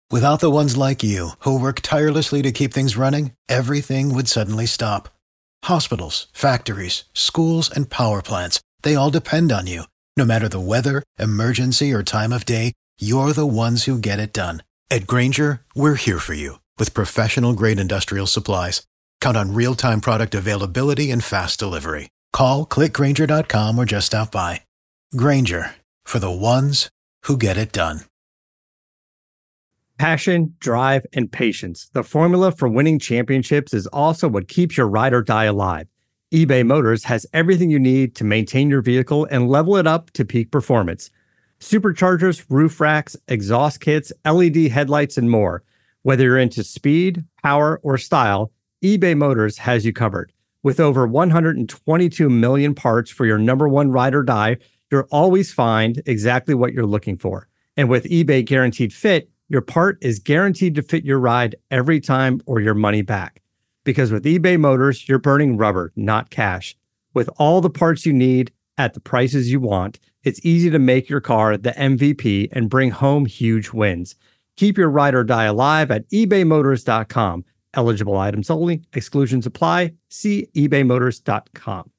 Without the ones like you, who work tirelessly to keep things running, everything would suddenly stop. Hospitals, factories, schools, and power plants, they all depend on you. No matter the weather, emergency, or time of day, you're the ones who get it done. At Grainger, we're here for you with professional-grade industrial supplies. Count on real-time product availability and fast delivery. Call, clickgrainger.com, or just stop by. Grainger, for the ones who get it done. Passion, drive, and patience. The formula for winning championships is also what keeps your ride or die alive. eBay Motors has everything you need to maintain your vehicle and level it up to peak performance. Superchargers, roof racks, exhaust kits, LED headlights, and more. Whether you're into speed, power, or style, eBay Motors has you covered. With over 122 million parts for your number one ride or die, you'll always find exactly what you're looking for. And with eBay Guaranteed Fit, your part is guaranteed to fit your ride every time or your money back. Because with eBay Motors, you're burning rubber, not cash. With all the parts you need at the prices you want, it's easy to make your car the MVP and bring home huge wins. Keep your ride or die alive at ebaymotors.com. Eligible items only. Exclusions apply. See ebaymotors.com.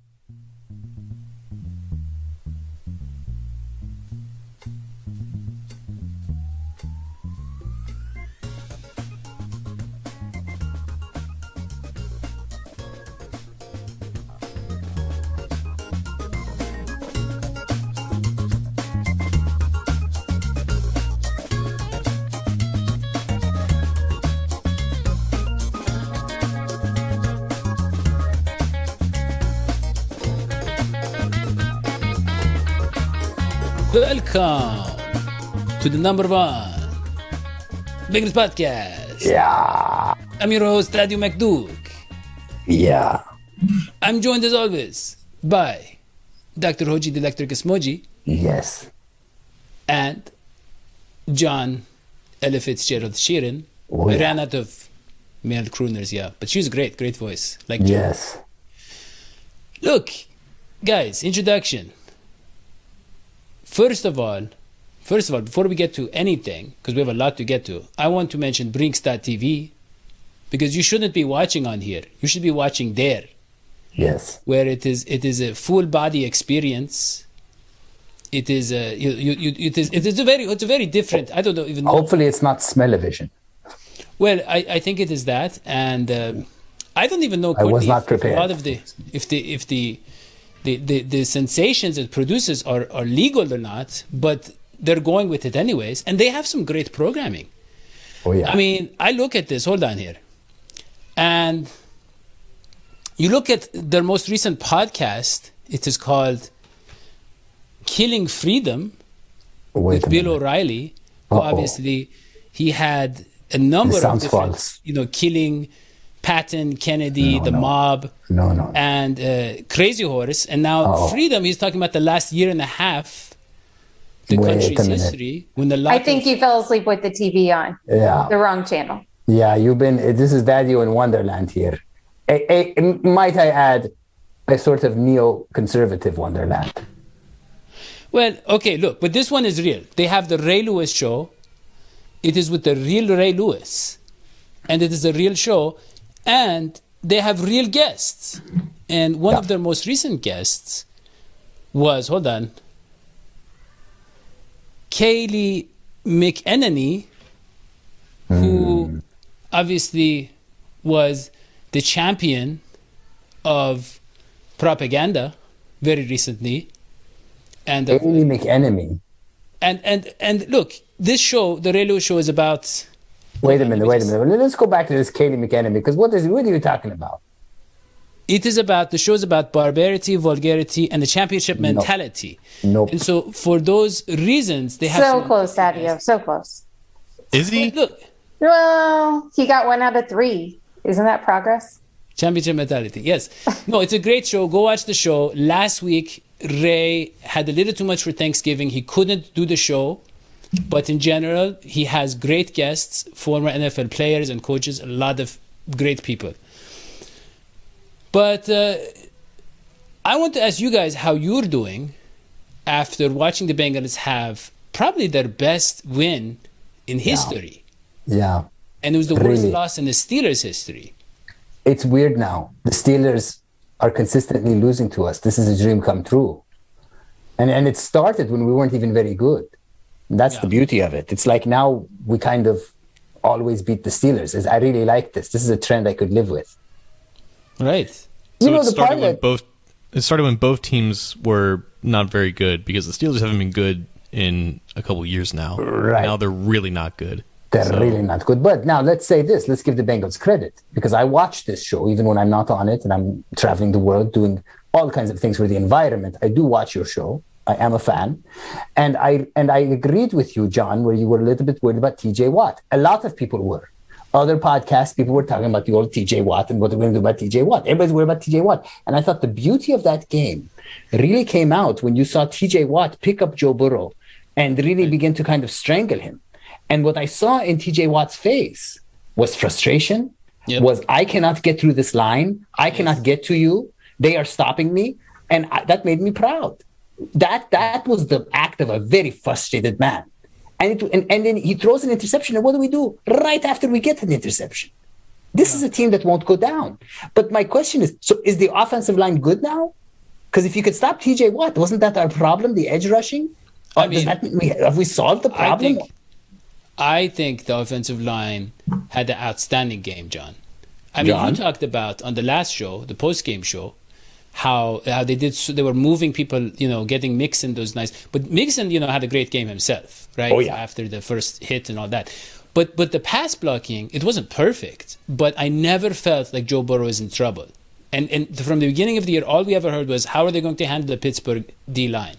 Welcome to the number one biggest podcast. Yeah. I'm your host, Radio McDuke. Yeah. I'm joined as always by Dr. Hoji the Electricus Moji. Yes. And John Ella Fitzgerald Sheeran. Oh, yeah. I ran out of male crooners, yeah. But she's a great voice. Like John. Yes. Look, guys, introduction. First of all, before we get to anything, because we have a lot to get to, I want to mention Brinks.tv, because you shouldn't be watching on here. You should be watching there. Yes. Where it is a full body experience. It is it's a very different. I don't know even. Hopefully, it's not smell-o-vision. Well, I think it is that, and I don't even know. I was not prepared. A lot of the sensations it produces are legal or not, but they're going with it anyways, and they have some great programming. Oh yeah. I mean, I look at this. Hold on here, and you look at their most recent podcast. It is called Killing Freedom with Bill O'Reilly, who obviously he had a number of different, false. Killing Patton, Kennedy, the mob, and Crazy Horse, and now Freedom. He's talking about the last year and a half, the country's history. I think you fell asleep with the TV on. Yeah, the wrong channel. Yeah, you've been. This is Daddy in Wonderland here. Might I add, a sort of neo-conservative Wonderland. Well, okay, look, but this one is real. They have the Ray Lewis show. It is with the real Ray Lewis, and it is a real show. And they have real guests. And one of their most recent guests was, Kayleigh McEnany, who obviously was the champion of propaganda very recently. And Kayleigh McEnany. And look, this show, the Ray Lewis show, is about... Wait a minute. Let's go back to this Kayleigh McEnany, because what are you talking about? The show's about barbarity, vulgarity, and the championship mentality. Nope. And so for those reasons, they have... So close, Daddy, so close. Is he? Look. Well, he got 1 out of 3. Isn't that progress? Championship mentality, yes. No, it's a great show. Go watch the show. Last week, Ray had a little too much for Thanksgiving. He couldn't do the show. But in general, he has great guests, former NFL players and coaches, a lot of great people. But I want to ask you guys how you're doing after watching the Bengals have probably their best win in history. Yeah. And it was the worst Really? loss in the Steelers' history. It's weird now. The Steelers are consistently losing to us. This is a dream come true. And it started when we weren't even very good. That's the beauty of it. It's like now we kind of always beat the Steelers. I really like this. This is a trend I could live with. Right. So You know, it the started part when that it started when both teams were not very good, because the Steelers haven't been good in a couple of years now. Right. Now they're really not good. they're So- really not good. But now let's say this. Let's give the Bengals credit, because I watch this show even when I'm not on it and I'm traveling the world doing all kinds of things for the environment. I do watch your show. I am a fan. And I agreed with you, John, where you were a little bit worried about TJ Watt. A lot of people were. Other podcasts, people were talking about the old TJ Watt and what they're going to do about TJ Watt. Everybody's worried about TJ Watt. And I thought the beauty of that game really came out when you saw TJ Watt pick up Joe Burrow and really begin to kind of strangle him. And what I saw in TJ Watt's face was frustration, was I cannot get through this line. I cannot get to you. They are stopping me. And that made me proud. That was the act of a very frustrated man. And then he throws an interception. And what do? Right after we get an interception. This is a team that won't go down. But my question is, so is the offensive line good now? Because if you could stop TJ Watt, wasn't that our problem, the edge rushing? I mean, have we solved the problem? I think the offensive line had an outstanding game, John. I mean, you talked about on the last show, the post-game show, how they were moving people, getting Mixon those nights. But Mixon, had a great game himself, right? Oh, yeah. After the first hit and all that. But the pass blocking, it wasn't perfect. But I never felt like Joe Burrow is in trouble. And from the beginning of the year, all we ever heard was, how are they going to handle the Pittsburgh D-line?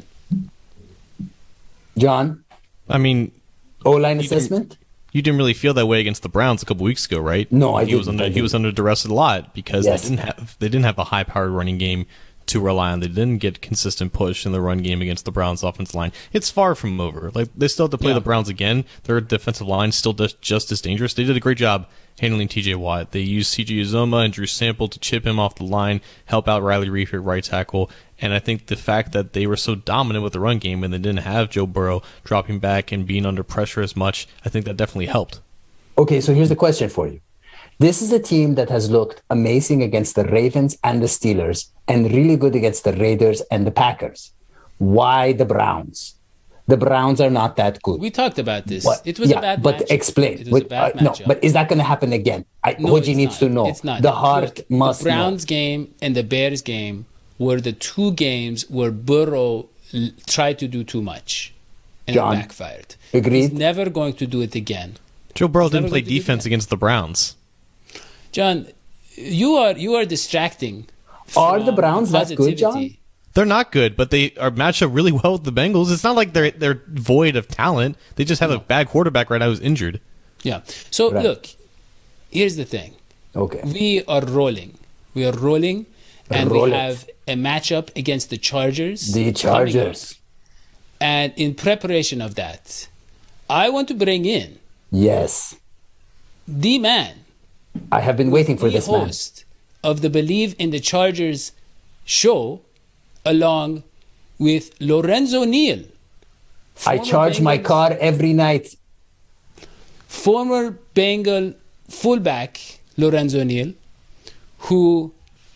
John? I mean, O-line assessment? You didn't really feel that way against the Browns a couple weeks ago, right? No, I He was didn't. he was under duress a lot because Yes. they didn't have a high-powered running game to rely on. They didn't get consistent push in the run game against the Browns' offensive line. It's far from over. Like, they still have to play the Browns again. Their defensive line still just as dangerous. They did a great job handling TJ Watt. They used CJ Uzoma and Drew Sample to chip him off the line, help out Riley Reiff at right tackle. And I think the fact that they were so dominant with the run game and they didn't have Joe Burrow dropping back and being under pressure as much, I think that definitely helped. Okay, so here's the question for you. This is a team that has looked amazing against the Ravens and the Steelers and really good against the Raiders and the Packers. Why the Browns? The Browns are not that good. We talked about this. What? It was a bad but matchup. explain. It was a bad No, matchup. but is that going to happen again? No, Hoji it's needs not. to know. It's not. The heart Look, must the Browns game and the Bears game were the two games where Burrow tried to do too much and John, it backfired. agreed? He's never going to do it again. Joe Burrow didn't never play going to do defense that. against the Browns. John, you are distracting. Are the from Browns that good, John? positivity. They're not good, but they are matched up really well with the Bengals. It's not like they're void of talent. They just have a bad quarterback right now who's injured. Yeah. So Right. look, here's the thing. Okay. We are rolling. And Roll we it. have a matchup against the Chargers. The coming up. Chargers. And in preparation of that, I want to bring in Yes. the man, I have been waiting for the this man. host of the Believe in the Chargers show, along with Lorenzo Neal. I former charge my Bengals- car every night. Former Bengal fullback Lorenzo Neal, who,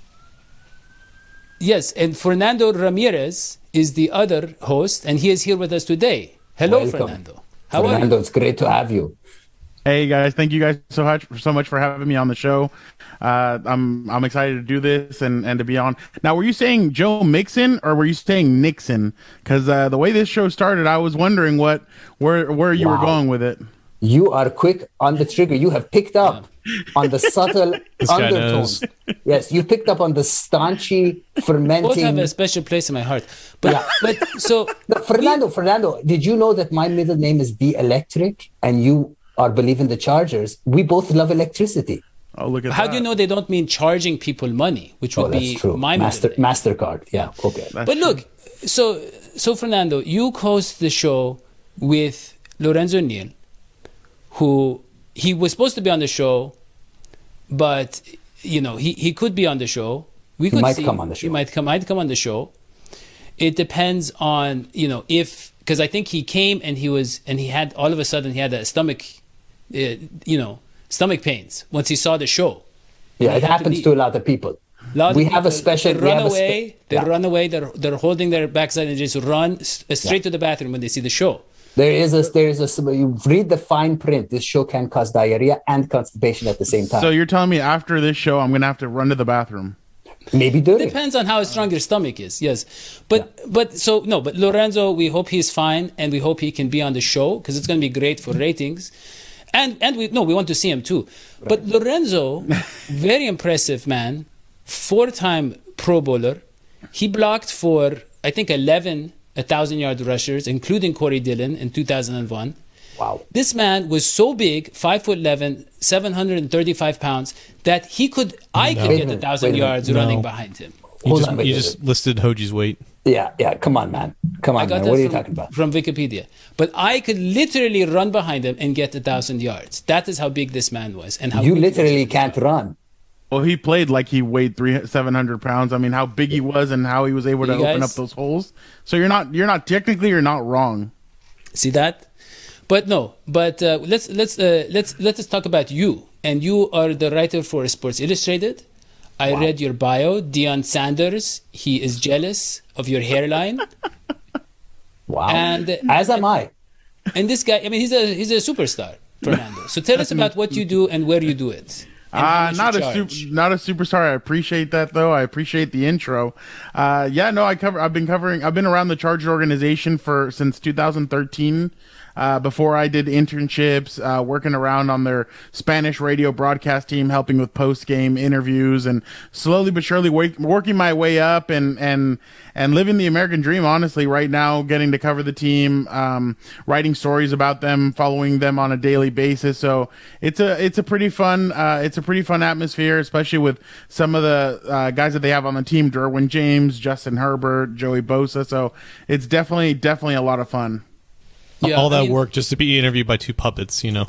yes, and Fernando Ramirez is the other host, and he is here with us today. Hello, Welcome. Fernando. How are Fernando, you? it's great to have you. Hey guys, thank you guys so much for having me on the show. I'm excited to do this and to be on. Now, were you saying Joe Mixon or were you saying Nixon? Because the way this show started, I was wondering where you were Wow. going with it. You are quick on the trigger. You have picked up on the subtle guy undertones. knows. Yes, you picked up on the staunchy, Both have fermenting. a special place in my heart. But so No, Fernando, did you know that my middle name is The Electric and you are believing the Chargers? We both love electricity. Oh, look at how that. do you know they don't mean charging people money, which would Oh, that's be true. my middle name? MasterCard. Yeah, okay. But look, so Fernando, you host the show with Lorenzo Neal, who he was supposed to be on the show, but he could be on the show. We could might see, come on the show. He might come on the show. It depends on if, because I think he came and he had all of a sudden he had a stomach stomach pains once he saw the show. Yeah, it happens to a lot of people. We have a special. They run away. Run away. They're holding their backside and just run straight to the bathroom when they see the show. There is a. You read the fine print. This show can cause diarrhea and constipation at the same time. So you're telling me after this show, I'm going to have to run to the bathroom? Maybe do it. Depends on how strong your stomach is. Yes, but Lorenzo, we hope he's fine, and we hope he can be on the show because it's going to be great for ratings. And we want to see him too. Right. But Lorenzo, very impressive man, 4-time Pro Bowler. He blocked for I think 11 1,000-yard rushers, including Corey Dillon in 2001. Wow. This man was so big, 5'11", 735 pounds, that I could get 1,000 yards running behind him. You just listed Hoji's weight. Yeah. Come on, man. What are you talking about? From Wikipedia. But I could literally run behind him and get 1,000 yards. That is how big this man was. And how you literally can't run. Well, he played like he weighed 700 pounds. I mean, how big he was and how he was able to open up those holes. So you're not wrong. See that? But no. But let's talk about you. And you are the writer for Sports Illustrated. I read your bio. Deion Sanders. He is jealous of your hairline. Wow. And as am I. And this guy, I mean, he's a superstar, Fernando. So tell us about what you do and where you do it. Not a superstar. I appreciate that though. I appreciate the intro. I've been around the Chargers organization since 2013. Before I did internships, working around on their Spanish radio broadcast team, helping with post-game interviews, and slowly but surely working my way up and living the American dream. Honestly, right now, getting to cover the team, writing stories about them, following them on a daily basis. So it's a pretty fun atmosphere, especially with some of the guys that they have on the team: Derwin James, Justin Herbert, Joey Bosa. So it's definitely a lot of fun. Yeah, all that work just to be interviewed by two puppets, No.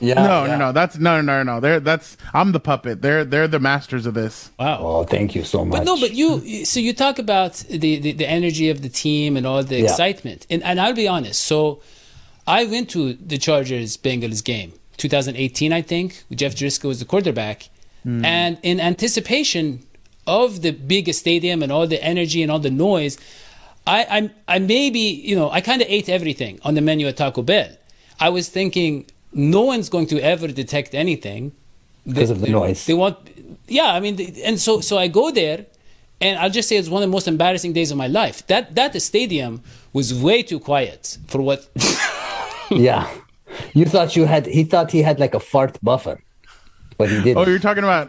I'm the puppet. They're the masters of this. Wow. Oh, thank you so much. But you talk about the energy of the team and all the excitement. And I'll be honest. So I went to the Chargers-Bengals game, 2018, I think. Jeff Driscoll was the quarterback. And in anticipation of the big stadium and all the energy and all the noise, I kind of ate everything on the menu at Taco Bell. I was thinking no one's going to ever detect anything because of the noise. They want, and so I go there, and I'll just say it's one of the most embarrassing days of my life. That stadium was way too quiet for what. Yeah, he thought he had like a fart buffer. But he didn't. Oh, you're talking about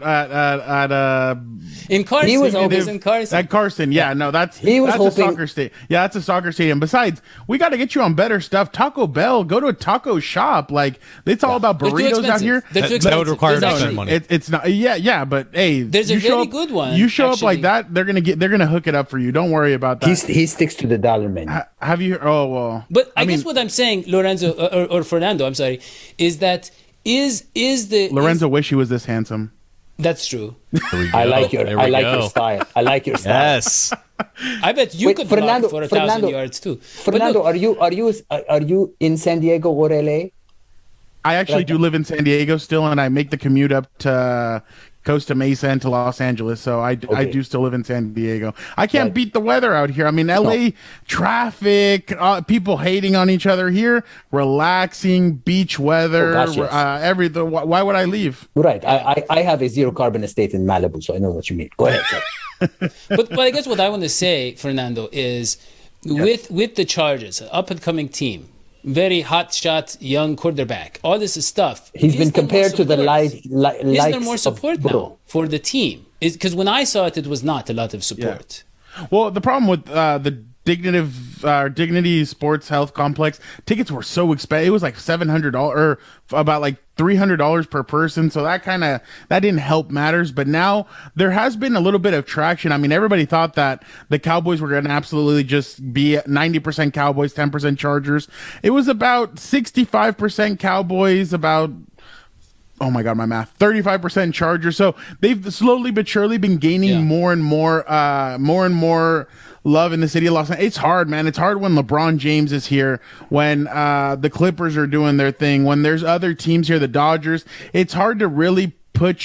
in Carson. He was in Carson. At Carson, yeah. No, that's a soccer stadium. Yeah, that's a soccer stadium. Besides, we got to get you on better stuff. Taco Bell, go to a taco shop. Like it's all about burritos out here. That would require to spend money. It's not. Yeah, but hey, there's a very good one. You show up like that, they're gonna hook it up for you. Don't worry about that. He sticks to the dollar menu. Have you? Oh well. But I guess what I'm saying, Lorenzo or Fernando, I'm sorry, is that. Lorenzo wish he was this handsome. That's true. I like your style. I like your style. Yes. I bet you could block for 1,000 yards too. Fernando, are you in San Diego or LA? I actually do live in San Diego still, and I make the commute up to Costa Mesa and to Los Angeles. So I do still live in San Diego. I can't beat the weather out here. I mean, LA traffic, people hating on each other here, relaxing beach weather, everything. Why would I leave? Right. I have a zero carbon estate in Malibu, so I know what you mean. Go ahead, sir. But I guess what I want to say, Fernando, is with the Chargers, an up and coming team, very hot shot young quarterback, all this stuff. He's been compared to the lights. Is there more support now for the team? Because when I saw it was not a lot of support. Yeah. Well, the problem with the Dignity Sports Health Complex tickets were so expensive. It was like $700 or about like $300 per person. So that didn't help matters. But now there has been a little bit of traction. I mean, everybody thought that the Cowboys were going to absolutely just be 90% Cowboys, 10% Chargers. It was about 65% Cowboys, about, oh my God, my math, 35% Chargers. So they've slowly but surely been gaining more and more love in the city of Los Angeles. It's hard, man. It's hard when LeBron James is here, when the Clippers are doing their thing, when there's other teams here, the Dodgers. It's hard to really put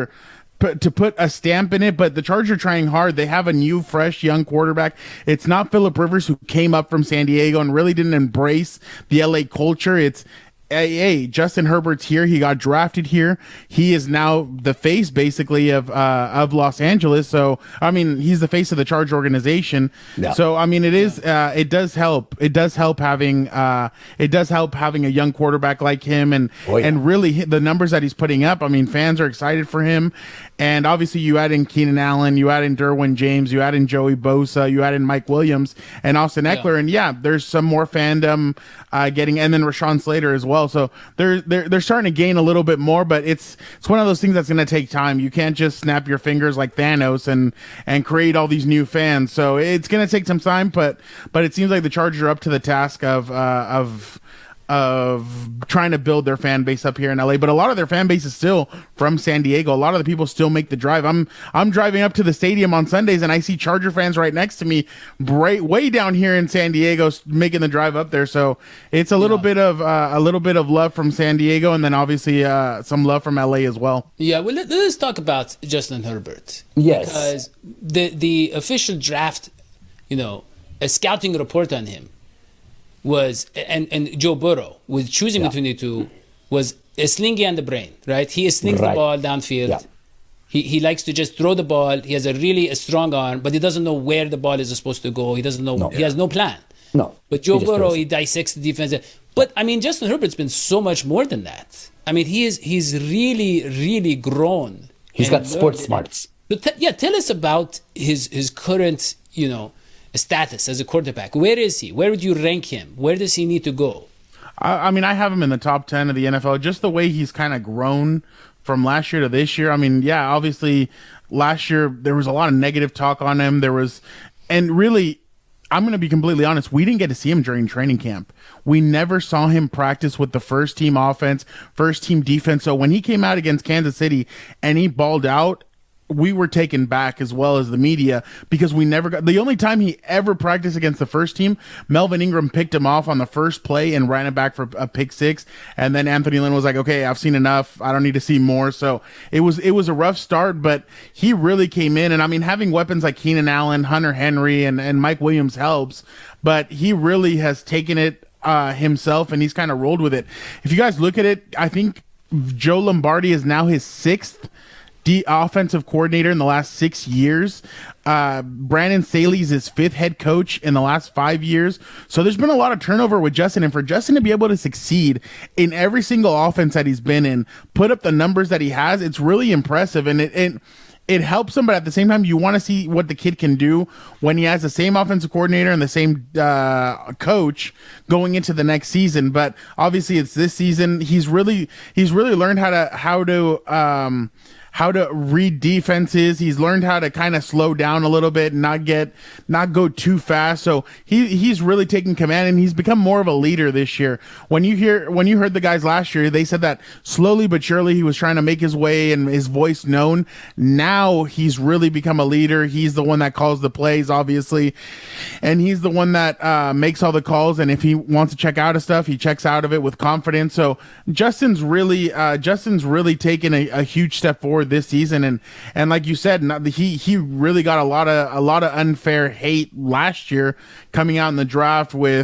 a stamp in it, but the Chargers are trying hard. They have a new, fresh, young quarterback. It's not Phillip Rivers, who came up from San Diego and really didn't embrace the LA culture. It's, hey, Justin Herbert's here. He got drafted here. He is now the face, basically, of Los Angeles. So, I mean, he's the face of the Charger organization. Yeah. So, I mean, it does help. It does help having a young quarterback like him, and really the numbers that he's putting up. I mean, fans are excited for him. And obviously, you add in Keenan Allen, you add in Derwin James, you add in Joey Bosa, you add in Mike Williams and Austin Eckler, and there's some more fandom getting, and then Rashawn Slater as well. So they're starting to gain a little bit more, but it's one of those things that's going to take time. You can't just snap your fingers like Thanos and create all these new fans. So it's going to take some time, but it seems like the Chargers are up to the task of trying to build their fan base up here in LA, but a lot of their fan base is still from San Diego. A lot of the people still make the drive. I'm driving up to the stadium on Sundays, and I see Charger fans right next to me, way down here in San Diego, making the drive up there. So it's a little bit of love from San Diego, and then obviously some love from LA as well. Yeah, well, let's talk about Justin Herbert. Yes, because the official draft, a scouting report on him was, and Joe Burrow, with choosing between the two, was a slingy on the brain, right? He slings the ball downfield. Yeah. He likes to just throw the ball. He has a strong arm, but he doesn't know where the ball is supposed to go. He doesn't know. No. He has no plan. No. But Joe Burrow, he dissects the defense. But I mean, Justin Herbert's been so much more than that. I mean, he's really, really grown. He's got sports smarts. Tell us about his current, status as a quarterback. Where is he? Where would you rank him? Where does he need to go? I mean, I have him in the top 10 of the NFL. Just the way he's kind of grown from last year to this year. I mean, yeah, obviously last year there was a lot of negative talk on him. And really, I'm going to be completely honest, we didn't get to see him during training camp. We never saw him practice with the first team offense, first team defense. So when he came out against Kansas City and he balled out, we were taken back, as well as the media, because we never got the only time he ever practiced against the first team. Melvin Ingram picked him off on the first play and ran it back for a pick six. And then Anthony Lynn was like, okay, I've seen enough. I don't need to see more. So it was a rough start, but he really came in. And I mean, having weapons like Keenan Allen, Hunter Henry, and Mike Williams helps, but he really has taken it himself, and he's kind of rolled with it. If you guys look at it, I think Joe Lombardi is now his sixth offensive coordinator in the last 6 years. Brandon Staley's his fifth head coach in the last 5 years. So there's been a lot of turnover with Justin, and for Justin to be able to succeed in every single offense that he's been in, put up the numbers that he has, it's really impressive, and it helps him, but at the same time, you want to see what the kid can do when he has the same offensive coordinator and the same coach going into the next season. But obviously, it's this season. He's really learned how to read defenses. He's learned how to kind of slow down a little bit and not go too fast. So he's really taken command, and he's become more of a leader this year. When you heard the guys last year, they said that slowly but surely he was trying to make his way and his voice known. Now he's really become a leader. He's the one that calls the plays, obviously, and he's the one that makes all the calls. And if he wants to check out of stuff, he checks out of it with confidence. So Justin's really taken a huge step forward this season, and like you said, he really got a lot of unfair hate last year coming out in the draft with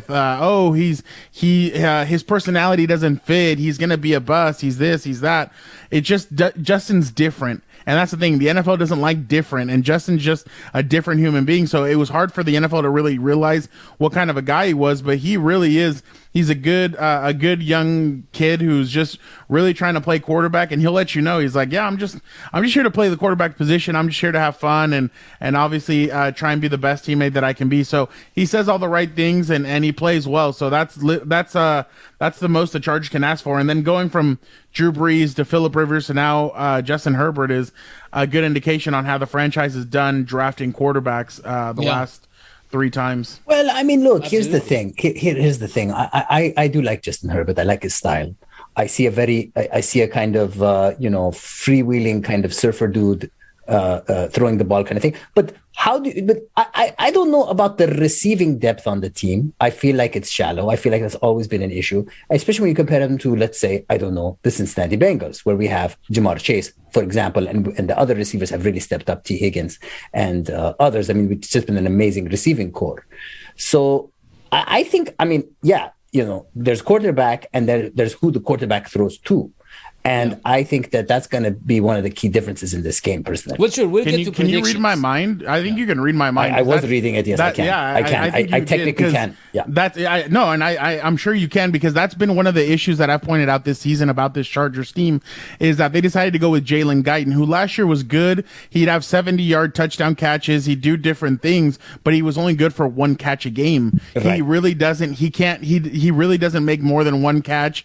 his personality doesn't fit, he's gonna be a bust, he's this, he's that. It just Justin's different. And that's the thing. The NFL doesn't like different, and Justin's just a different human being. So it was hard for the NFL to really realize what kind of a guy he was, but he really is. He's a good young kid who's just really trying to play quarterback, and he'll let you know. He's like, yeah, I'm just here to play the quarterback position. I'm just here to have fun and obviously try and be the best teammate that I can be. So he says all the right things, and he plays well. So that's the most the Chargers can ask for. And then going from Drew Brees to Phillip Rivers to now Justin Herbert is a good indication on how the franchise is done drafting quarterbacks last 3 times. Well, I mean, look, here's the thing. Here's the thing. I do like Justin Herbert. I like his style. I see a kind of freewheeling kind of surfer dude throwing the ball kind of thing. But I don't know about the receiving depth on the team. I feel like it's shallow. I feel like that's always been an issue, especially when you compare them to, let's say, I don't know, the Cincinnati Bengals, where we have Jamar Chase, for example, and the other receivers have really stepped up, T. Higgins and others. I mean, it's just been an amazing receiving core. So I think, I mean, yeah, you know, there's quarterback and there's who the quarterback throws to. And I think that's going to be one of the key differences in this game, personally. What's your? Can you read my mind? I think you can read my mind. I was reading it. Yes, I can. Yeah, I can. I technically can. Yeah. I'm sure you can, because that's been one of the issues that I've pointed out this season about this Chargers team, is that they decided to go with Jalen Guyton, who last year was good. He'd have 70-yard touchdown catches. He'd do different things, but he was only good for one catch a game. Right. He really doesn't. He really doesn't make more than one catch.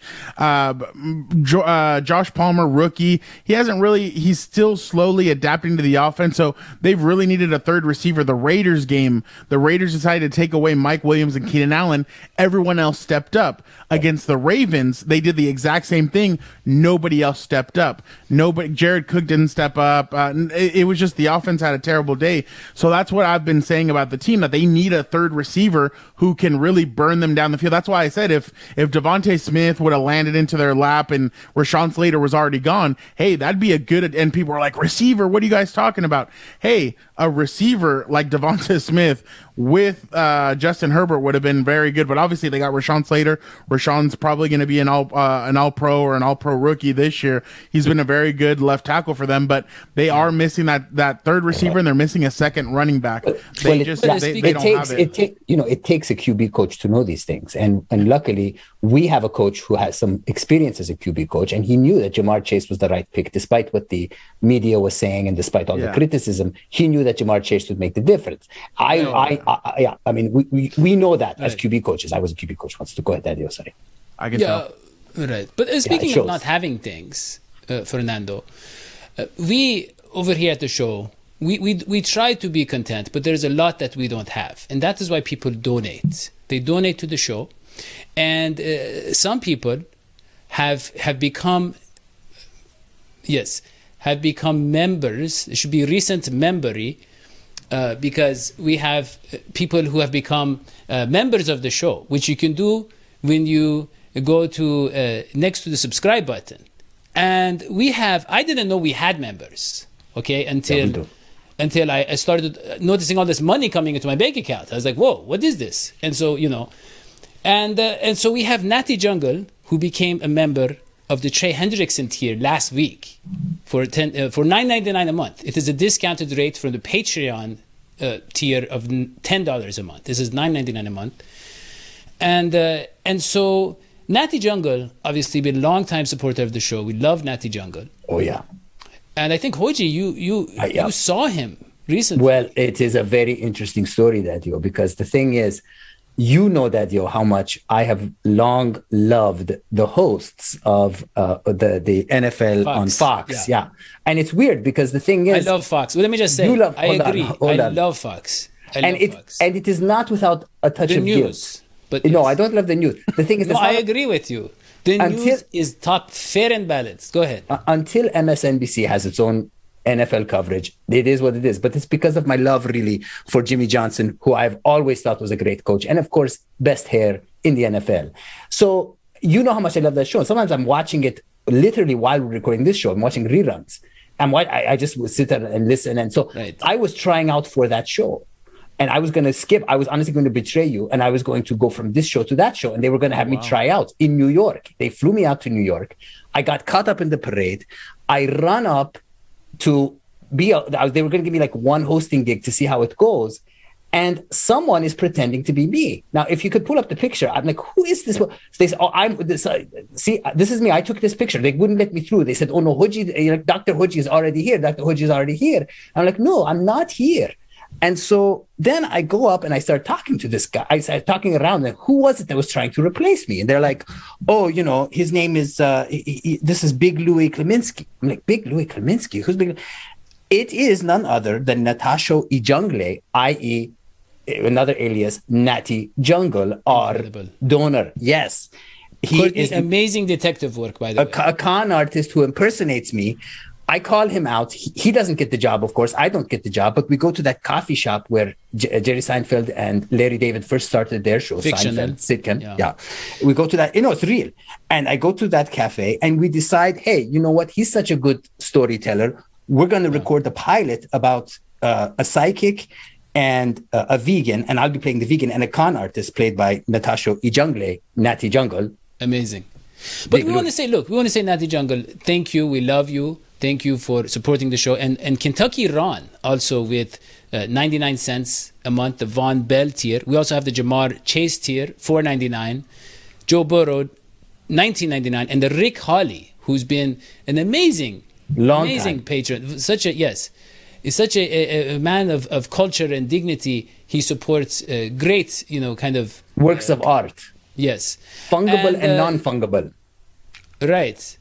Josh Palmer, rookie. He's still slowly adapting to the offense. So they've really needed a third receiver. The Raiders game, the Raiders decided to take away Mike Williams and Keenan Allen. Everyone else stepped up. Against the Ravens, they did the exact same thing. Nobody else stepped up. Jared Cook didn't step up. It was just the offense had a terrible day. So that's what I've been saying about the team, that they need a third receiver who can really burn them down the field. That's why I said if Devontae Smith would have landed into their lap and Rashawn Slater was already gone, hey, that'd be a good, and people are like, receiver, what are you guys talking about? Hey, a receiver like Devontae Smith with Justin Herbert would have been very good, but obviously they got Rashawn Slater. Rashawn's probably going to be an all-pro or an all-pro rookie this year. He's been a very good left tackle for them, but they are missing that third receiver, and they're missing a second running back. They don't have it. It takes a QB coach to know these things, and luckily we have a coach who has some experience as a QB coach, and he knew that Jamar Chase was the right pick, despite what the media was saying and despite all the criticism. He knew that Jamar Chase would make the difference. I mean, we know that as QB coaches. I was a QB coach once. To go ahead, Daddy. Sorry. I can tell. Right. But speaking of not having things, Fernando, we over here at the show, we try to be content, but there's a lot that we don't have, and that is why people donate. They donate to the show, and some people have become members. It should be recent membery. Because we have people who have become members of the show, which you can do when you go to next to the subscribe button. And I didn't know we had members, okay, until I started noticing all this money coming into my bank account. I was like, whoa, what is this? And so, and so we have Natty Jungle, who became a member of the Trey Hendrickson tier last week for $9.99 a month. It is a discounted rate from the Patreon tier of $10 a month. This is $9.99 a month, and so Natty Jungle obviously been a long-time supporter of the show. We love Natty Jungle. Oh yeah, and I think Hoji, you saw him recently. Well, it is a very interesting story, Daddy, because the thing is, Daddy, how much I have long loved the hosts of the NFL on Fox. Yeah. And it's weird because the thing is, I love Fox. Well, let me just say, I agree. I love Fox. And it is not without a touch of guilt. But no, I don't love the news. The thing is, I agree with you. The news is top, fair and balanced. Go ahead. Until MSNBC has its own NFL coverage, it is what it is. But it's because of my love, really, for Jimmy Johnson, who I've always thought was a great coach, and of course, best hair in the NFL. So you know how much I love that show. Sometimes I'm watching it literally while we're recording this show. I'm watching reruns, and I just would sit there and listen. And so I was trying out for that show, and I was going to skip. I was honestly going to betray you, and I was going to go from this show to that show, and they were going to have me try out in New York. They flew me out to New York. I got caught up in the parade. I run up to they were going to give me like one hosting gig to see how it goes, and someone is pretending to be me. Now, if you could pull up the picture, I'm like, who is this? They say, this is me. I took this picture. They wouldn't let me through. They said, oh no, Hoji, Dr. Hoji is already here. Dr. Hoji is already here. I'm like, no, I'm not here. And so then I go up and I start talking to this guy. I start talking around, and who was it that was trying to replace me? And they're like, oh, his name is, this is Big Louis Kleminski. I'm like, Big Louis Kleminski? Who's Big? It is none other than Natasho Ijungle, i.e., another alias, Natty Jungle, or Donor. Yes. He is amazing detective work, by the way. A con artist who impersonates me. I call him out. He doesn't get the job, of course. I don't get the job, but we go to that coffee shop where Jerry Seinfeld and Larry David first started their show, Fictional. Seinfeld sitcom. Yeah. We go to that. It's real. And I go to that cafe and we decide, hey, you know what? He's such a good storyteller. We're going to record the pilot about a psychic and a vegan, and I'll be playing the vegan, and a con artist played by Natasha Ijangle, Natty Jungle. Amazing. But we want to say, Natty Jungle, thank you. We love you. Thank you for supporting the show. And Kentucky Ron also with 99 cents a month, the Von Bell tier. We also have the Jamar Chase tier, $4.99. Joe Burrow, $19.99. And the Rick Hawley, who's been an amazing patron. Is such a man of culture and dignity. He supports great, kind of works of art. Yes. Fungible and non-fungible. Right.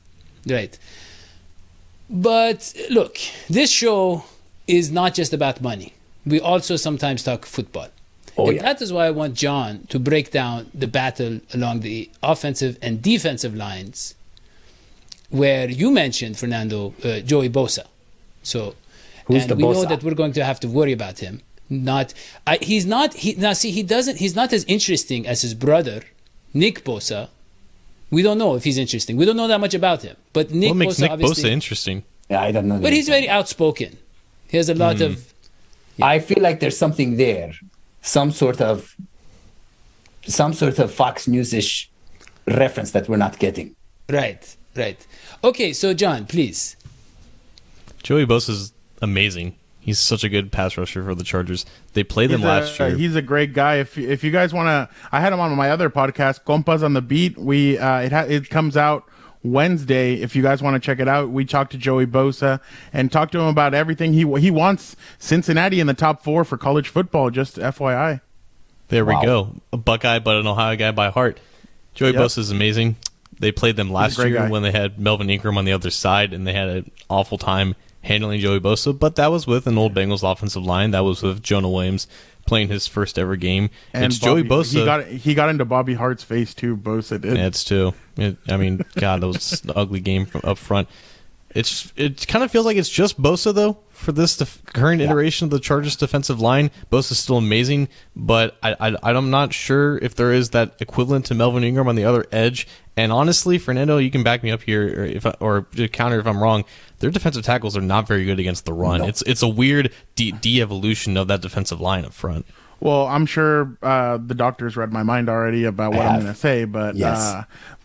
But look, this show is not just about money. We also sometimes talk football. That is why I want John to break down the battle along the offensive and defensive lines, where you mentioned, Fernando, Joey Bosa. So, who's the Bosa? We know that we're going to have to worry about him. He's not as interesting as his brother, Nick Bosa. We don't know if he's interesting. We don't know that much about him. But Nick what makes Bosa, Nick obviously, Bosa interesting? Yeah, I don't know. But he's very outspoken. He has a lot of... Yeah. I feel like there's something there. Some sort of Fox News-ish reference that we're not getting. Right. Okay, so John, please. Joey Bosa's amazing. He's such a good pass rusher for the Chargers. They played them last year. He's a great guy. If you guys want to, I had him on my other podcast, Compas on the Beat. It comes out Wednesday. If you guys want to check it out, we talked to Joey Bosa and talked to him about everything. He wants Cincinnati in the top 4 for college football. Just FYI. There we go. A Buckeye, but an Ohio guy by heart. Joey Bosa is amazing. They played them last year when they had Melvin Ingram on the other side, and they had an awful time handling Joey Bosa, but that was with an old Bengals offensive line. That was with Jonah Williams playing his first ever game. And it's Joey Bosa. He got into Bobby Hart's face too. Bosa did. Yeah, it's too. God, that was an ugly game from up front. It kind of feels like it's just Bosa though for this current iteration of the Chargers defensive line. Bosa's still amazing, but I'm not sure if there is that equivalent to Melvin Ingram on the other edge. And honestly, Fernando, you can back me up here, or counter if I'm wrong. Their defensive tackles are not very good against the run. No. It's a weird de-evolution of that defensive line up front. Well, I'm sure the doctors read my mind already about what I'm going to say, but yes.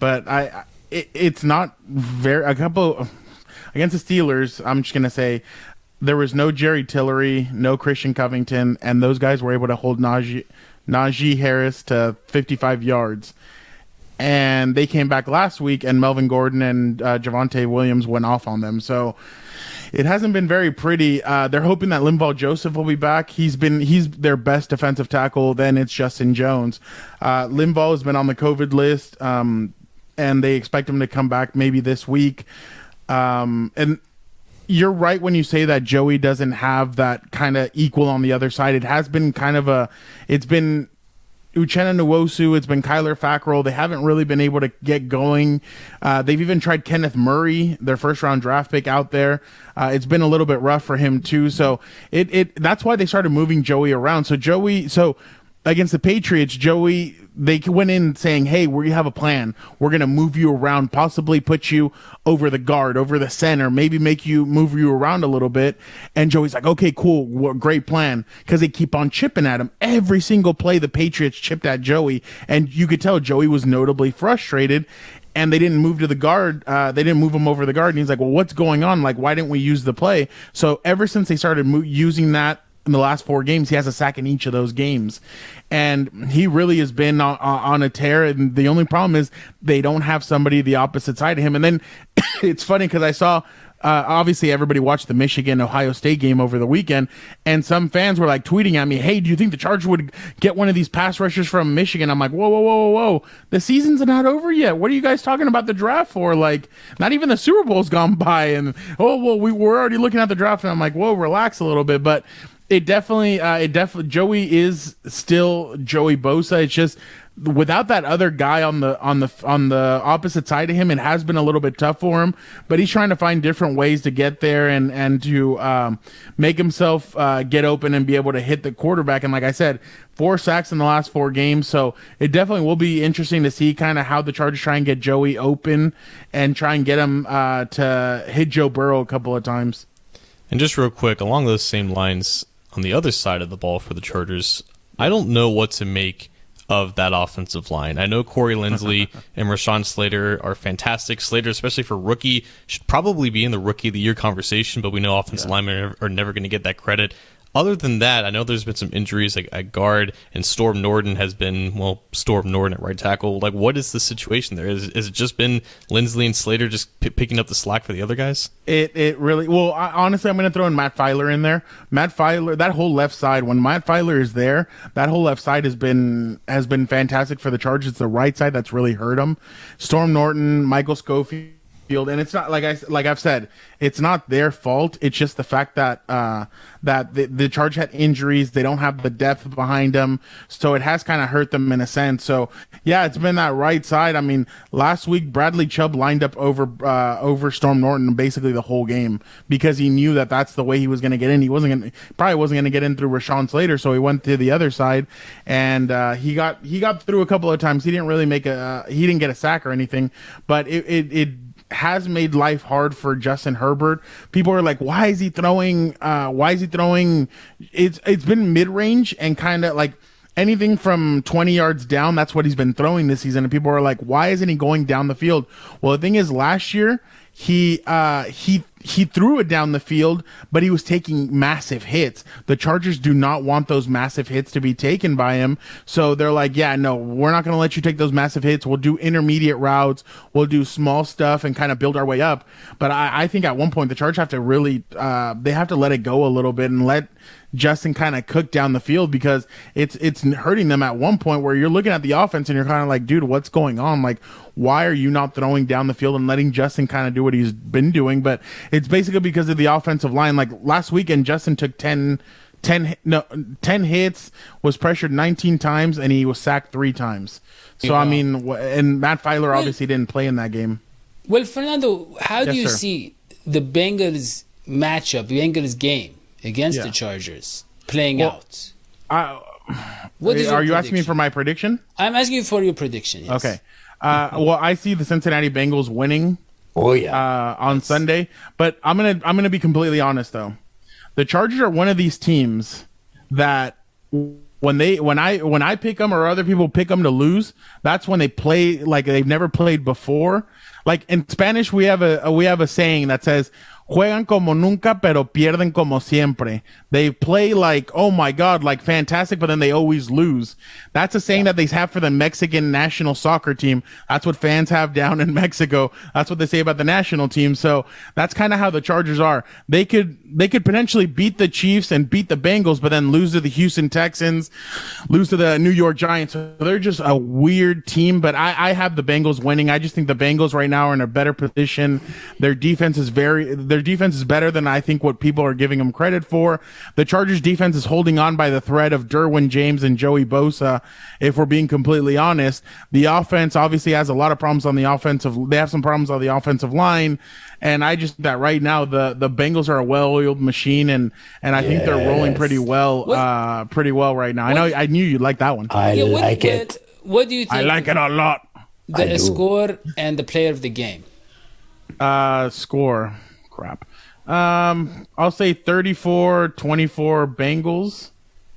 It's not very a couple against the Steelers. I'm just going to say there was no Jerry Tillery, no Christian Covington, and those guys were able to hold Najee Harris to 55 yards. And they came back last week, and Melvin Gordon and Javonte Williams went off on them. So it hasn't been very pretty. They're hoping that Linval Joseph will be back. He's their best defensive tackle. Then it's Justin Jones. Linval has been on the COVID list, and they expect him to come back maybe this week. And you're right when you say that Joey doesn't have that kind of equal on the other side. It has been it's been Uchenna Nwosu, it's been Kyler Fackrell. They haven't really been able to get going. They've even tried Kenneth Murray, their first-round draft pick, out there. It's been a little bit rough for him too. So that's why they started moving Joey around. So against the Patriots, they went in saying, hey, we have a plan. We're going to move you around, possibly put you over the guard, over the center, maybe move you around a little bit. And Joey's like, okay, cool, great plan. Because they keep on chipping at him. Every single play, the Patriots chipped at Joey. And you could tell Joey was notably frustrated. And they didn't move to the guard. They didn't move him over the guard. And he's like, well, what's going on? Like, why didn't we use the play? So ever since they started using that, in the last 4 games, he has a sack in each of those games. And he really has been on a tear. And the only problem is they don't have somebody the opposite side of him. And then it's funny because I saw, obviously everybody watched the Michigan-Ohio State game over the weekend. And some fans were like tweeting at me, hey, do you think the Chargers would get one of these pass rushers from Michigan? I'm like, whoa. The season's not over yet. What are you guys talking about the draft for? Like, not even the Super Bowl's gone by. And, we're already looking at the draft. And I'm like, whoa, relax a little bit. But It definitely, Joey is still Joey Bosa. It's just without that other guy on the opposite side of him, it has been a little bit tough for him. But he's trying to find different ways to get there and to make himself get open and be able to hit the quarterback. And like I said, 4 sacks in the last 4 games. So it definitely will be interesting to see kind of how the Chargers try and get Joey open and try and get him to hit Joe Burrow a couple of times. And just real quick, along those same lines, on the other side of the ball for the Chargers, I don't know what to make of that offensive line. I know Corey Linsley and Rashawn Slater are fantastic. Slater, especially for rookie, should probably be in the Rookie of the Year conversation, but we know offensive linemen are never going to get that credit. Other than that, I know there's been some injuries like at guard, and Storm Norton has been, Storm Norton at right tackle. Like, what is the situation there? Has it just been Linsley and Slater just picking up the slack for the other guys? It really, honestly, I'm going to throw in Matt Filer in there. Matt Filer, that whole left side, when Matt Filer is there, that whole left side has been fantastic for the Chargers. It's the right side that's really hurt them. Storm Norton, Michael Schofield, and it's not like I've said, it's not their fault. It's just the fact that the Chargers had injuries. They don't have the depth behind them, so it has kind of hurt them in a sense. So yeah, it's been that right side. I mean, last week Bradley Chubb lined up over Storm Norton basically the whole game because he knew that that's the way he was going to get in. He probably wasn't going to get in through Rashawn Slater, so he went to the other side, and he got through a couple of times. He didn't really he didn't get a sack or anything, but it has made life hard for Justin Herbert. People are like, why is he throwing? It's been mid-range and kind of like anything from 20 yards down. That's what he's been throwing this season. And people are like, why isn't he going down the field? Well, the thing is, last year he threw it down the field, but he was taking massive hits. The Chargers do not want those massive hits to be taken by him. So they're like, yeah, no, we're not going to let you take those massive hits. We'll do intermediate routes. We'll do small stuff and kind of build our way up. But I think at one point the Chargers have to really, they have to let it go a little bit and let Justin kind of cook down the field because it's hurting them at one point where you're looking at the offense and you're kind of like, dude, what's going on? Like, why are you not throwing down the field and letting Justin kind of do what he's been doing? But it's basically because of the offensive line. Like last weekend, Justin took 10 hits, was pressured 19 times, and he was sacked 3 times. So, I mean, and Matt Filer obviously didn't play in that game. Well, Fernando, how do you see the Bengals matchup, the Bengals game against the Chargers playing out? What is are you asking me for my prediction? I'm asking you for your prediction. Yes. Okay. Well, I see the Cincinnati Bengals winning. Oh yeah. On Sunday, but I'm gonna be completely honest though. The Chargers are one of these teams that when I pick them or other people pick them to lose, that's when they play like they've never played before. Like in Spanish, we have a saying that says, "Juegan como nunca, pero pierden como siempre." They play like, oh my God, like fantastic, but then they always lose. That's a saying that they have for the Mexican national soccer team. That's what fans have down in Mexico. That's what they say about the national team. So that's kind of how the Chargers are. They could potentially beat the Chiefs and beat the Bengals, but then lose to the Houston Texans, lose to the New York Giants. So they're just a weird team, but I have the Bengals winning. I just think the Bengals right now are in a better position. Their defense is better than I think what people are giving them credit for. The Chargers defense is holding on by the thread of Derwin James and Joey Bosa. If we're being completely honest, the offense obviously has a lot of problems on the offensive. They have some problems on the offensive line. And I just, that right now, the Bengals are a well-oiled machine and I think they're rolling pretty well right now. I knew you'd like that one. I like it. What do you think? I like it a lot. The score and the player of the game. Score. Crap. I'll say 34-24 Bengals,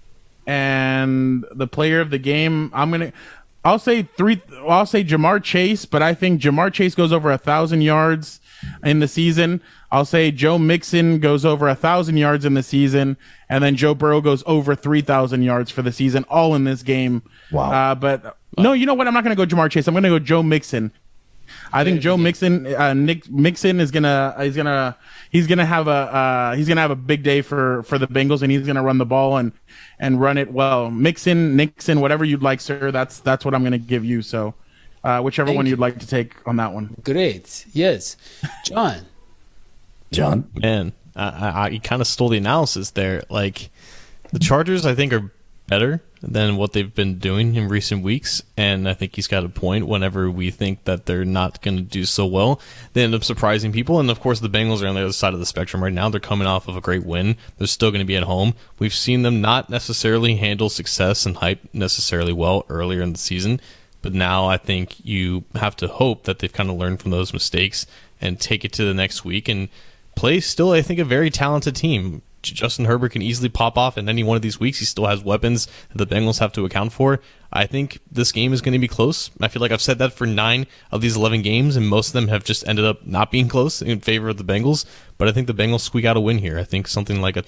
and the player of the game, I'll say Jamar Chase, but I think Jamar Chase goes over 1,000 yards in the season. I'll say Joe Mixon goes over 1,000 yards in the season, and then Joe Burrow goes over 3,000 yards for the season, all in this game. Wow. No, you know what? I'm not going to go Jamar Chase. I'm going to go Joe Mixon. I think Joe Mixon, Mixon is gonna have a big day for the Bengals, and he's gonna run the ball and run it well. Nixon, whatever you'd like, sir. That's what I'm gonna give you. So, whichever one you'd like to take on that one. Great. Yes, John. Man, I kind of stole the analysis there. Like, The Chargers, I think, are better than what they've been doing in recent weeks, and I think he's got a point. Whenever we think that they're not going to do so well, they end up surprising people. And of course, the Bengals are on the other side of the spectrum right now. They're coming off of a great win. They're still going to be at home. We've seen them not necessarily handle success and hype necessarily well earlier in the season, but now I think you have to hope that they've kind of learned from those mistakes and take it to the next week and play still, I think, a very talented team. Justin Herbert can easily pop off in any one of these weeks. He still has weapons that the Bengals have to account for. I think this game is going to be close. I feel like I've said that for 9 of these 11 games, and most of them have just ended up not being close in favor of the Bengals. But I think the Bengals squeak out a win here. I think something like a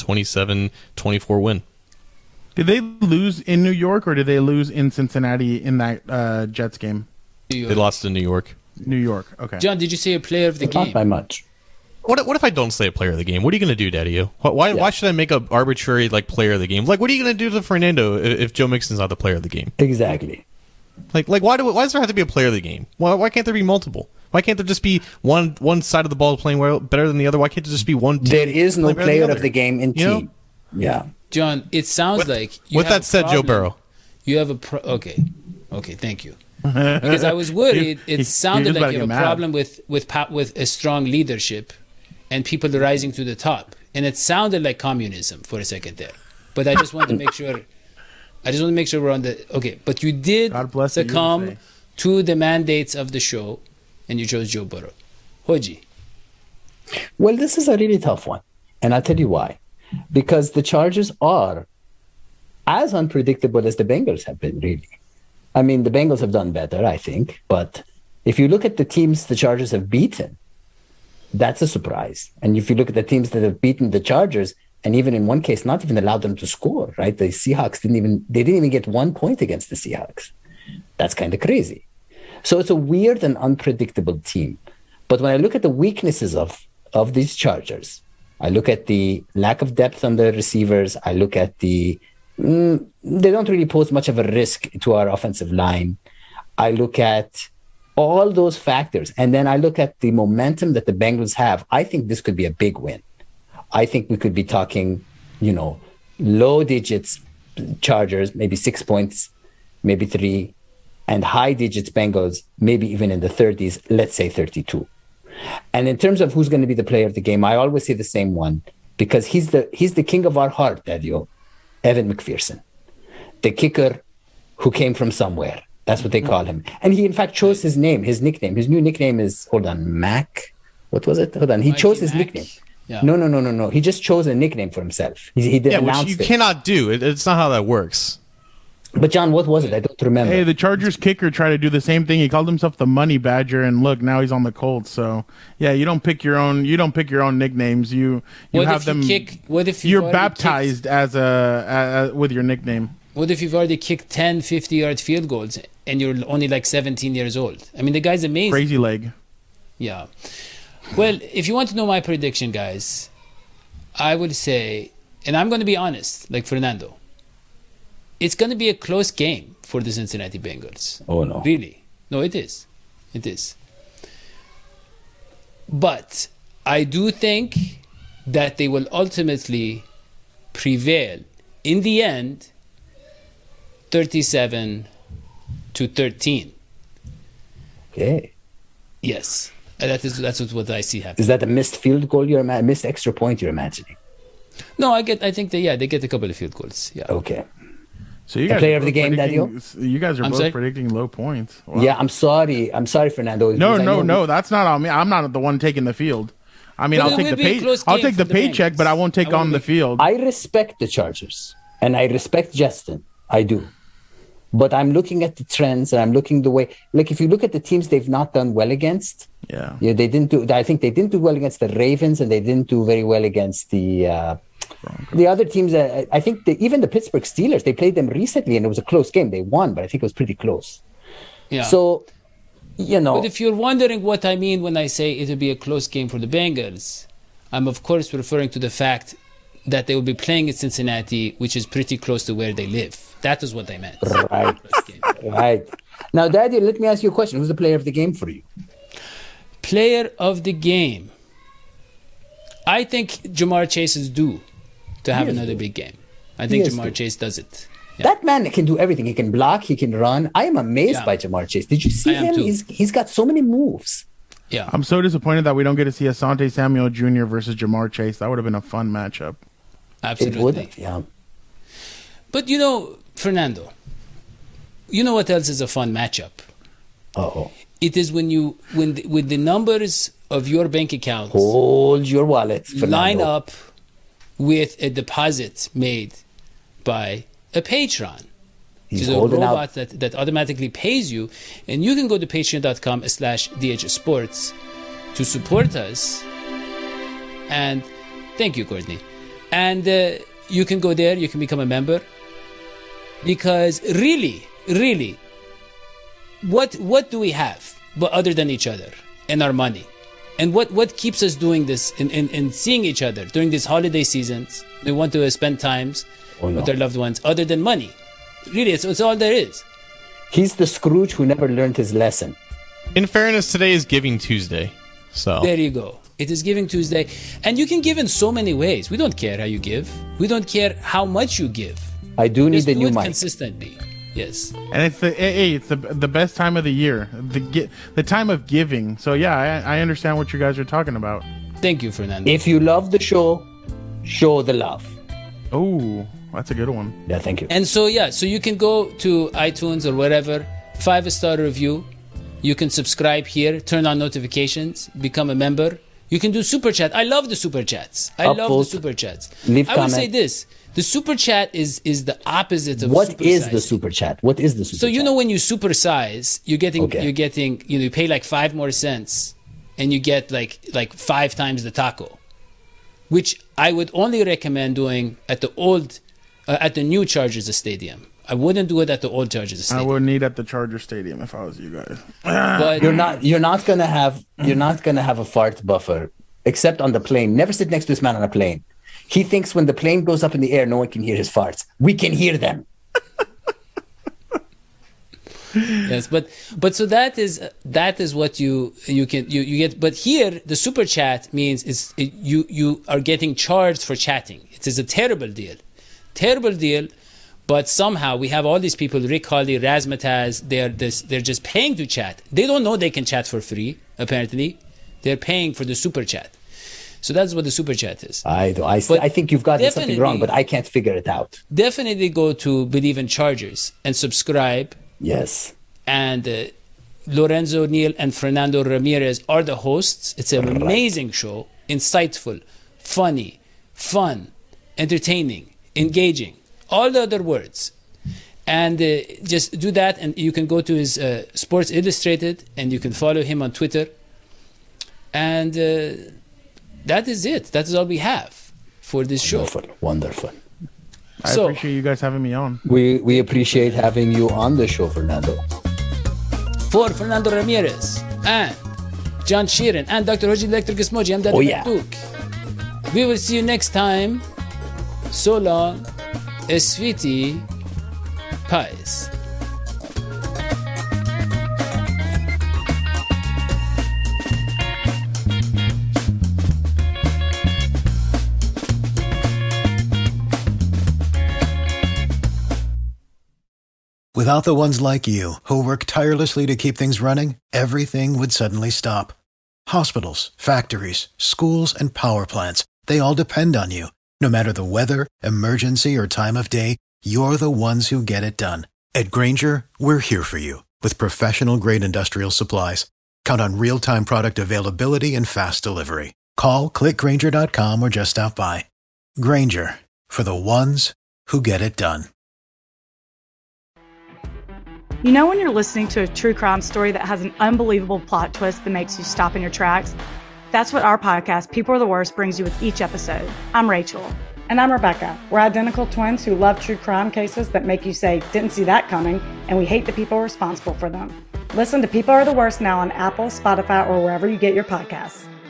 27-24 win. Did they lose in New York, or did they lose in Cincinnati in that Jets game? They lost to New York. New York, okay. John, did you say a player of the game? Not by much. What if I don't say a player of the game? What are you going to do, Daddy? Why should I make a arbitrary player of the game? Like, what are you going to do to Fernando if Joe Mixon's not the player of the game? Exactly. Like why does there have to be a player of the game? Why can't there be multiple? Why can't there just be one side of the ball playing well, better than the other? Why can't there just be one team? There is no player of the game in team. Yeah. John, it sounds like you with have that said, Joe Burrow. You have a okay, thank you. Because I was worried. It sounded like you have a problem with a strong leadership and people rising to the top, and it sounded like communism for a second there. But I just want to make sure. We're on the okay. But you did succumb to the mandates of the show, and you chose Joe Burrow. Hoji. Well, this is a really tough one, and I'll tell you why. Because the Chargers are as unpredictable as the Bengals have been, really. I mean, the Bengals have done better, I think. But if you look at the teams the Chargers have beaten, that's a surprise. And if you look at the teams that have beaten the Chargers, and even in one case, not even allowed them to score, right? The Seahawks didn't even get 1 point against the Seahawks. That's kind of crazy. So it's a weird and unpredictable team. But when I look at the weaknesses of these Chargers, I look at the lack of depth on the receivers. I look at they don't really pose much of a risk to our offensive line. I look at all those factors. And then I look at the momentum that the Bengals have. I think this could be a big win. I think we could be talking, low digits Chargers, maybe 6 points, maybe 3, and high digits Bengals, maybe even in the 30s, let's say 32. And in terms of who's going to be the player of the game, I always say the same one, because he's the king of our heart, Daddy-O, Evan McPherson, the kicker who came from somewhere. That's what they call him. And he, in fact, chose his nickname. His new nickname is, Mac. What was it? Hold on. He chose his nickname. Yeah. No. He just chose a nickname for himself. He announced which you cannot do. It's not how that works. But, John, what was it? I don't remember. Hey, the Chargers kicker tried to do the same thing. He called himself the Money Badger, and look, now he's on the Colts. So, yeah, you don't pick your own nicknames. You have them. You're baptized as with your nickname. What if you've already kicked 10 50-yard field goals and you're only 17 years old? I mean, the guy's amazing. Crazy leg. Yeah. Well, if you want to know my prediction, guys, I would say, and I'm going to be honest, like Fernando, it's going to be a close game for the Cincinnati Bengals. Oh, no. Really. No, it is. It is. But I do think that they will ultimately prevail in the end 37-13. Okay. Yes. That's what I see happening. Is that a missed field goal missed extra point you're imagining? No, I think they get a couple of field goals. Yeah. Okay. So you guys player of the game, Daddy-O? You guys are both predicting low points. Wow. Yeah, I'm sorry, Fernando. No, that's not on me. I'm not the one taking the field. I mean, I'll take the paycheck, but I won't take on the field. I respect the Chargers, and I respect Justin. I do. But I'm looking at the trends, and I'm looking the way. Like, if you look at the teams they've not done well against, they didn't do. I think they didn't do well against the Ravens, and they didn't do very well against the other teams. I think even the Pittsburgh Steelers, they played them recently, and it was a close game. They won, but I think it was pretty close. Yeah. So, But if you're wondering what I mean when I say it will be a close game for the Bengals, I'm of course referring to the fact that they will be playing in Cincinnati, which is pretty close to where they live. That is what I meant. Right. Right. Now, Daddy, let me ask you a question. Who's the player of the game for you? Player of the game. I think Jamar Chase is due to have another big game. I think He is Jamar too. Chase does it. Yeah. That man can do everything. He can block. He can run. I am amazed Yeah. by Jamar Chase. Did you see I am him? too. He's got so many moves. Yeah. I'm so disappointed that we don't get to see Asante Samuel Jr. versus Jamar Chase. That would have been a fun matchup. Absolutely. It would. Yeah. But Fernando, you know what else is a fun matchup? Oh, It is when the numbers of your bank accounts hold your wallet, Fernando. line up with a deposit made by a patron. He's Which is a holding out. robot that automatically pays you. And you can go to patreon.com/dhsports to support us. And thank you, Courtney. And you can go there, you can become a member. Because really, what do we have but other than each other and our money? And what keeps us doing this and seeing each other during these holiday seasons? We want to spend times with our loved ones other than money. Really, it's all there is. He's the Scrooge who never learned his lesson. In fairness, today is Giving Tuesday, so There you go. It is Giving Tuesday. And you can give in so many ways. We don't care how you give. We don't care how much you give. I do need Just a do new it mic. consistently. Yes. And it's the best time of the year, the time of giving. So yeah, I understand what you guys are talking about. Thank you, Fernando. If you love the show, show the love. Oh, that's a good one. Yeah, thank you. And so you can go to iTunes or wherever, 5-star review. You can subscribe here, turn on notifications, become a member. You can do super chat. I love the super chats. I love the Upvote. super chats. Leave I would comment. say this: the super chat is the opposite of What super is the size. super chat? What is the super So chat? when you supersize, you're getting you pay like 5 more cents, and you get like 5 times the taco, which I would only recommend doing at the new Chargers Stadium. I wouldn't do it at the old Chargers I Stadium. would need at the Charger Stadium if I was you guys. But You're not gonna have a fart buffer, except on the plane. Never sit next to this man on a plane. He thinks when the plane goes up in the air, no one can hear his farts. We can hear them. yes, but so that is what you get. But here the super chat means you are getting charged for chatting. It is a terrible deal. But somehow we have all these people, Rick Hawley, Razmataz, they're just paying to chat. They don't know they can chat for free, apparently. They're paying for the super chat. So that's what the super chat is. I think you've gotten something wrong, but I can't figure it out. Definitely go to Believe in Chargers and subscribe. Yes. And Lorenzo Neal and Fernando Ramirez are the hosts. It's an amazing show, insightful, funny, fun, entertaining, engaging. All the other words. And just do that, and you can go to his Sports Illustrated, and you can follow him on Twitter. And that is it. That is all we have for this show. Wonderful. I appreciate you guys having me on. We appreciate having you on the show, Fernando. For Fernando Ramirez and John Sheeran and Dr. Hoji Electric Ismoji, I'm Daddy Duke. We will see you next time. So long. Esviti Pais. Without the ones like you, who work tirelessly to keep things running, everything would suddenly stop. Hospitals, factories, schools, and power plants, they all depend on you. No matter the weather, emergency, or time of day, you're the ones who get it done. At Grainger, we're here for you with professional-grade industrial supplies. Count on real-time product availability and fast delivery. Call, clickgrainger.com, or just stop by. Grainger, for the ones who get it done. You know when you're listening to a true crime story that has an unbelievable plot twist that makes you stop in your tracks? That's what our podcast, People Are the Worst, brings you with each episode. I'm Rachel. And I'm Rebecca. We're identical twins who love true crime cases that make you say, didn't see that coming, and we hate the people responsible for them. Listen to People Are the Worst now on Apple, Spotify, or wherever you get your podcasts.